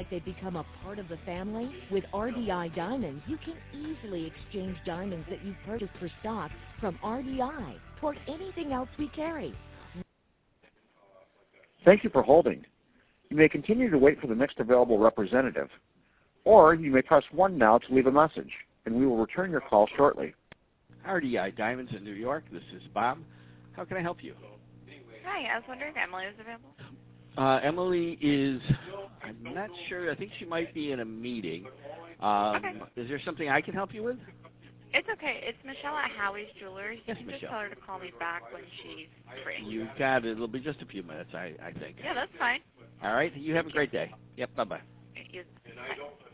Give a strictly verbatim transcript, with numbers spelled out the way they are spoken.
if they become a part of the family? With R D I Diamonds, you can easily exchange diamonds that you've purchased for stock from R D I toward anything else we carry. Thank you for holding. You may continue to wait for the next available representative, or you may press one now to leave a message, and we will return your call shortly. R D I Diamonds in New York. This is Bob. How can I help you? Hi, I was wondering if Emily was available. Uh, Emily is, I'm not sure, I think she might be in a meeting. Um, Okay. Is there something I can help you with? It's okay. It's Michelle at Howie's Jewelers. Yes, you can Michelle. just tell her to call me back when she's free. You got it. It'll be just a few minutes, I, I think. Yeah, that's fine. All right. You have a great day. Yep, bye-bye. You, bye.